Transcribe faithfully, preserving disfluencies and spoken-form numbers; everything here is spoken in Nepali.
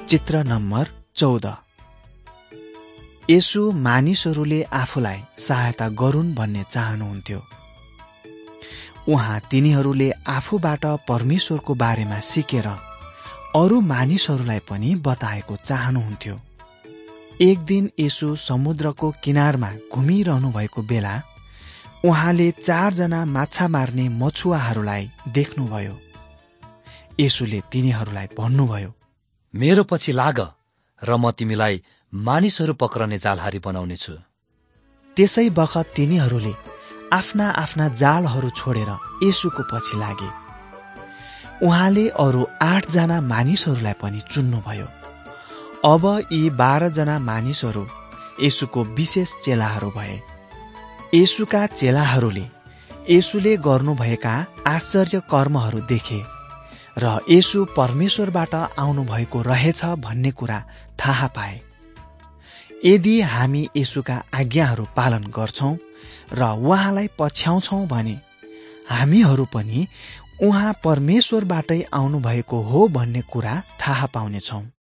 चित्र नम्बर चौध। येशू मानिसहरूले आफूलाई सहायता गरून् भन्ने चाहनुहुन्थ्यो। उहाँ तिनीहरूले आफूबाट परमेश्वरको बारेमा सिकेर अरू मानिसहरूलाई पनि बताएको चाहनुहुन्थ्यो। एक दिन येशू समुद्रको किनारमा घुमिरहनु भएको बेला उहाँले चारजना माछा मार्ने मछुवाहरूलाई देख्नुभयो। येशूले तिनीहरूलाई भन्नुभयो, मेरो पछि लाग र म तिमीलाई मानिसहरू पक्रने जालहारी बनाउनेछु। त्यसै बखत तिनीहरूले आफ्ना आफ्ना जालहरू छोडेर येशूको पछि लागे। उहाँले अरू आठजना मानिसहरूलाई पनि चुन्नुभयो। अब यी बाह्रजना मानिसहरू येशूको विशेष चेलाहरू भए। येशूका चेलाहरूले येशूले गर्नुभएका आश्चर्य कर्महरू देखे र येशू परमेश्वरबाट आउनुभएको रहेछ भन्ने कुरा थाहा पाए। यदि हामी येशूका आज्ञाहरू पालन गर्छौं र उहाँलाई पछ्याउँछौं भने हामीहरू पनि उहाँ परमेश्वरबाटै आउनुभएको हो भन्ने कुरा थाहा पाउनेछौं।